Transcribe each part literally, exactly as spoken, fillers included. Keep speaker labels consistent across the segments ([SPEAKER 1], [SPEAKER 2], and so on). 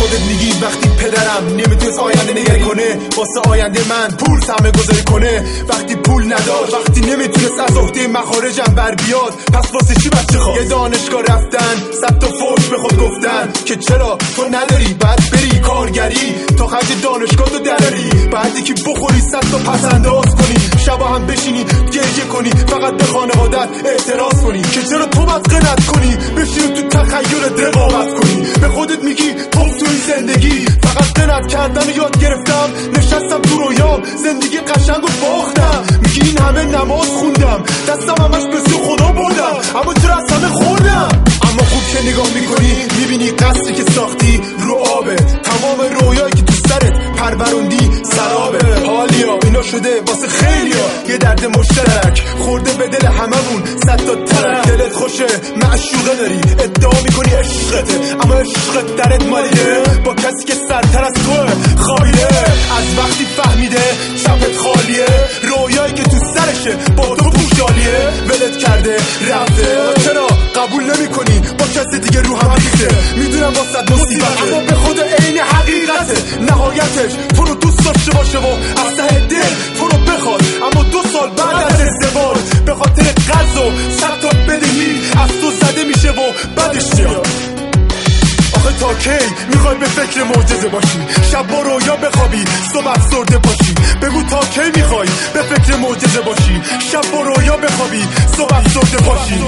[SPEAKER 1] خودت میگی وقتی پدرم نمیتونست آینده نگری کنه واسه آینده من پول سرمایه گذاری کنه، وقتی پول نداشت، وقتی نمیتونست از عهده مخارجم بر بیاد، پس واسه چی بچه خواست؟ یه دانشگاه رفتن صد تا فوش به خود گفتن که چرا تو نداری، بعد بری کارگری تا خرج دانشگاه تو دراری، بعد یکی بخوری صد تا پس انداز کنی، شبا هم بشینی گریه کنی، فقط به خانوادت اعتراض کنی که چرا تو باید قناعت کنی، بشینی تو تخیلت رقابت کنی، به خودت میگی تو توی زندگی فقط قناعت کردن یاد گرفتم، نشستم تو رویام زندگی قشنگ و باختم، میگی این همه نماز خوندم دستم همش به سوی خدا بردم اما چرا از همه خوردم. اما خوب که نگاه میکنی میبینی قصری که ساختی رو آبه، تمام رویایی که تو سرت پروروندی سرابه، حالیا اینا شده واسه خیلیا یه درد مشترک خورده به دل هممون صد تا ترک، دلت خوشه معشوقه داری ادعا میکنی عشقته اما عشقت درت مالیه با کسی که سرتر از توه خالیه، از وقتی فهمیده چپت خالیه، رویایی که تو سرشه با تو پوشالیه، ولت کرده رفته چرا قبول نمی کنی با کسی دیگه رو هم ریخته، میدونم واسه مصیبته اما به خود عین حقیقته، نهایتش تو رو دوست داشته باشه و از ته دل تو رو بخواد، اما دو سال بعد از ازدواج به خاطر قرض و صد تا بدهی از تو زده میشه و بعدش میاد. آخه تا کی میخوای به فکر معجزه باشی، شب با رویا بخوابی صبح افسرده باشی، بگو تا کی میخوای به فکر معجزه باشی، شب با رویا بخوابی صبح افسرده باشی.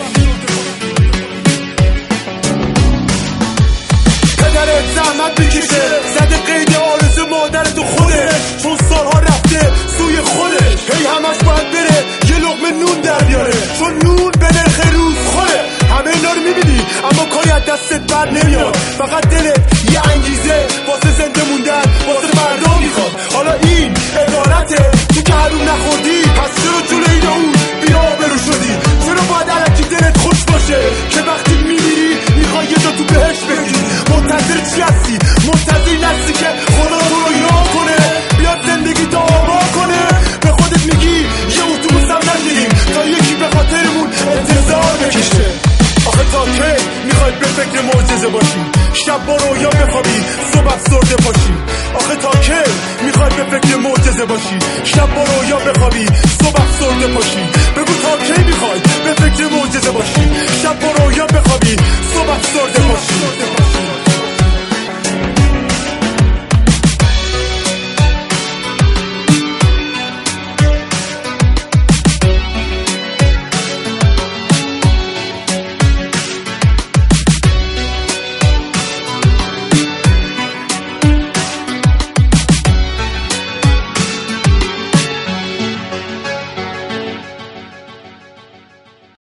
[SPEAKER 1] پدرت زحمت میکشه زده قید آرزو مادرت تو خوده، چون سالها رفته سوی خودش، هی همش باید بره یه لقمه نون در بیاره، چون نون به نرخ روز خوره، همه اینا رو میبینی اما کاری از دستت بر نمیاد، فقط دلت یه انگیزه واسه زنده موندن واسه فردا میخواد، حالا این عبارته تو که هرون نخوردی پس چرا جلو این اون بیا برو شدی، چرا باید الکی دلت خوش باشه که وقتی میمیری میخوای یه جا تو بهش بگی، منتظر چی هستی؟ منتظر نستی که خدا رو رو یاد کنه بیاد زندگی تا آبا کنه، به خودت میگی یه اتوبوس هم نگیریم تا یکی به خاطرمون انتظار بکشه. آخه تا کی میخوای به فکر معجزه باشی، شب با رویا بخوابی صبح افسرده باشی، آخه تا کی میخوای به فکر معجزه باشی، شب با رویا بخوابی صبح افسرده باشی، بگو